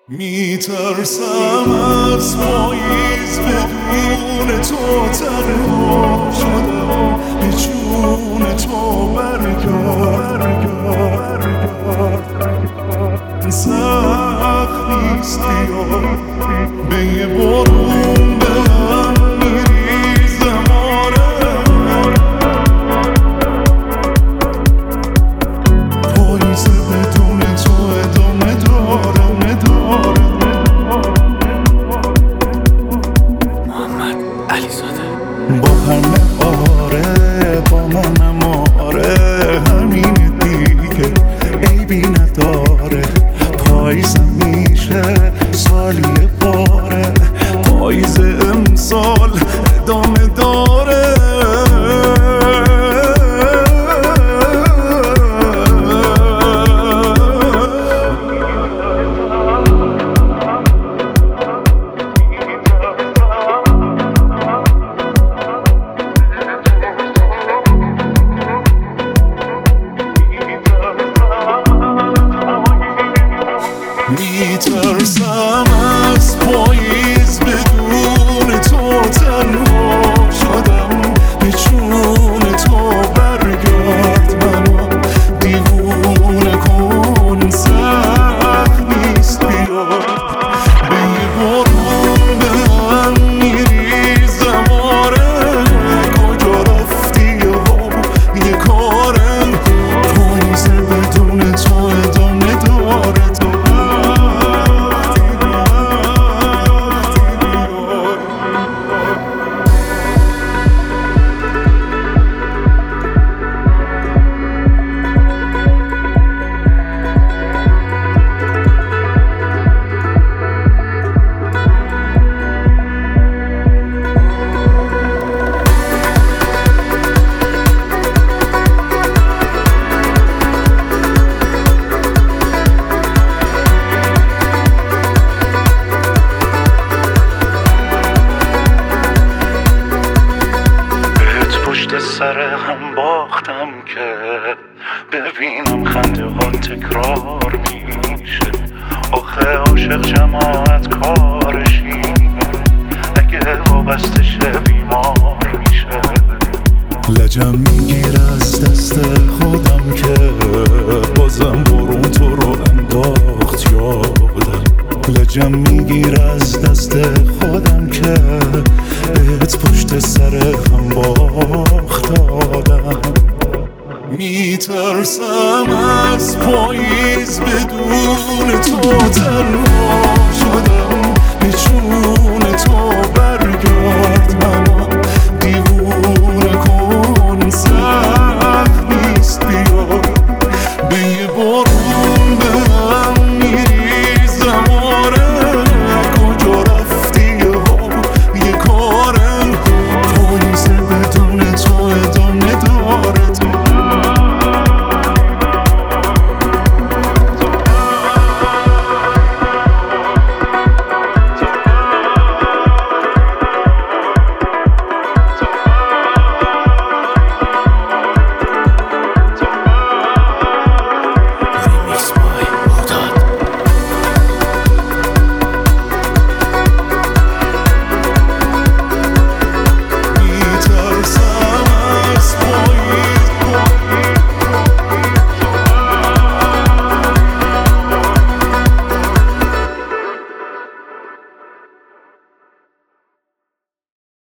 میترسم از پاییز بدون تو تنها شدم به جون تو برگرد سخت نیست بیا به یه برون به هم میریزم پاییز بدون تو ادامه داره محمد علیزاده با همه آره با منم آره همین دیگه عیبی نداره پاییزم میشه سالی باره پاییز امسال ادامه داره میترسم از پاییز بدون تو تنها شدم به جون تو برگرد منو دیوونه کن سخت نیست بیا به یه برون به هم میریزم آره کجا رفتی یه کارم پاییز بدون تو ادامه داره سر هم باختم که ببینم خنده ها تکرار میشه آخه عاشق جماعت کارشی اگه وابسته شه بیمار میشه لجم میگیر از دست خودم که بازم برون تو رو انداخت یادم لجم میگیر از دست خودم که بهت پشت سر هم باخت دادم میترسم از پاییز بدون تو